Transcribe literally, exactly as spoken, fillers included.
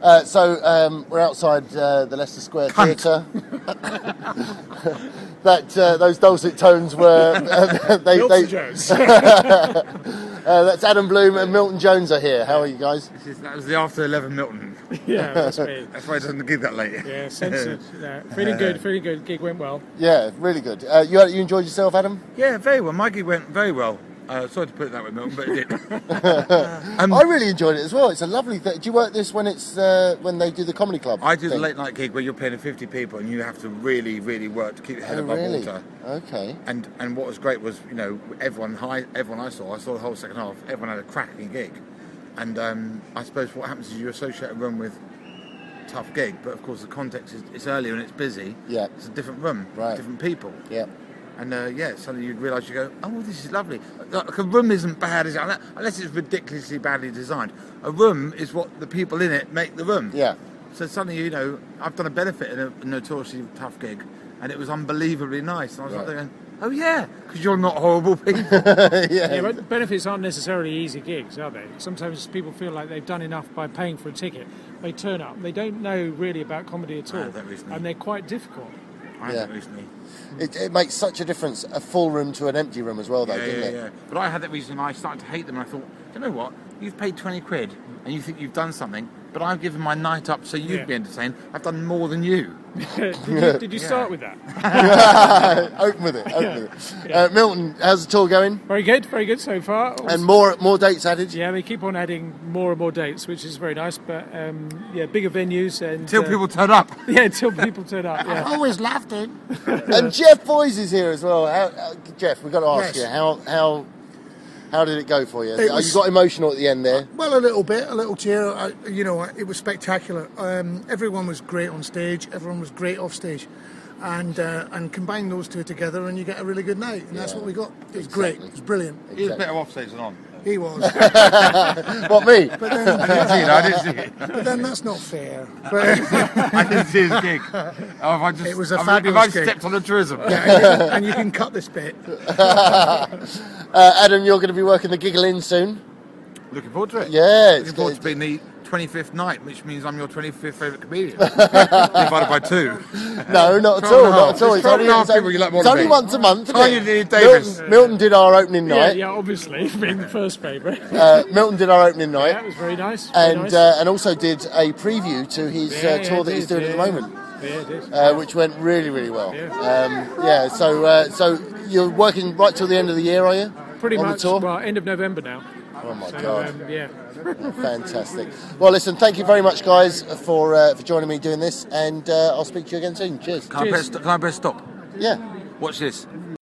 Uh, so um, we're outside uh, the Leicester Square Theatre. that uh, those dulcet tones were. Uh, they, Milton they, Jones. uh, that's Adam Bloom and Milton Jones are here. How are you guys? This is, that was the after eleven Milton. Yeah, that's me. That's why it doesn't gig that late. Yeah, censored. Yeah, feeling good, feeling good. Gig went well. Yeah, really good. Uh, you you enjoyed yourself, Adam? Yeah, very well. My gig went very well. Uh, sorry to put it that way, Milton, but it did. um, I really enjoyed it as well. It's a lovely thing. Do you work this when it's uh, when they do the comedy club? I do the thing? late night gig where you're playing to fifty people and you have to really, really work to keep your head Oh, above really? water. Okay. And and what was great was, you know, everyone high, everyone I saw, I saw the whole second half. Everyone had a cracking gig, and um, I suppose what happens is you associate a room with tough gig, but of course the context is it's earlier and it's busy. Yeah. It's a different room, Right. different people. Yeah. And uh, yeah, suddenly you'd realise you go, oh, this is lovely. Like a room isn't bad, is it? Unless it's ridiculously badly designed. A room is what the people in it make the room. Yeah. So suddenly, you know, I've done a benefit in a, a notoriously tough gig, and it was unbelievably nice. And I was Right. like going, oh yeah, because you're not horrible people. yeah. Yeah, but benefits aren't necessarily easy gigs, are they? Sometimes people feel like they've done enough by paying for a ticket. They turn up, they don't know really about comedy at I all, had that recently. and they're quite difficult. I had Yeah. that recently. It, it makes such a difference, a full room to an empty room as well, though, Yeah, doesn't yeah, it? yeah. But I had that recently, and I started to hate them, and I thought, you know what? You've paid twenty quid, and you think you've done something, but I've given my night up so you'd Yeah. be entertained. I've done more than you. did you, did you Yeah. start with that? Open with it, open with it. Uh, Milton, how's the tour going? Very good, very good so far. And more more dates added? Yeah, they keep on adding more and more dates, which is very nice. But um, yeah, bigger venues and Until uh, people turn up. yeah, until people turn up. Yeah. Always laughed in. And Jeff Boys is here as well. How, uh, Jeff, we've got to ask Yes. you, how how how did it go for you? It Uh, was- you got emotional at the end there. Well, a little bit, a little tear. I, you know, it was spectacular. Um, everyone was great on stage. Everyone was great off stage, and uh, and combine those two together, and you get a really good night. And that's Yeah. what we got. It was great. It was brilliant. He was better off stage than on. He was. What, me? But then, I didn't see it, I didn't see it. but then that's not fair. But, I didn't see his gig. Oh, if I just, It was a have fabulous I, have I gig. stepped on a tourism? and you can cut this bit. Uh, Adam, you're going to be working the Giggle Inn soon. Looking forward to it. Yeah, it's Looking forward good. to being the twenty-fifth night, which means I'm your twenty-fifth favourite comedian. Divided by two. No, not at Twelve all, and a not half. at all. There's It's twelve only, and a half it's only- people you like more it's than only me. once a month. Tiny isn't it? Lee Davis. Milton, Milton did our opening Yeah, night. yeah, obviously being the first favourite. Uh, Milton did our opening night. Yeah, it was very nice. Very and nice. uh, and also did a preview to his Yeah, uh, yeah, tour it that he's did, doing yeah. at the moment, Yeah, it did. uh, which went really, really well. Yeah. Um, yeah. So uh, so you're working right till the end of the year, are you? Pretty on much. The tour? Well, end of November now. Oh my So, God! um, yeah. Fantastic. Well, listen, thank you very much, guys, for uh, for joining me doing this, and uh, I'll speak to you again soon. Cheers. Can I, press, can I press stop? Yeah. Watch this.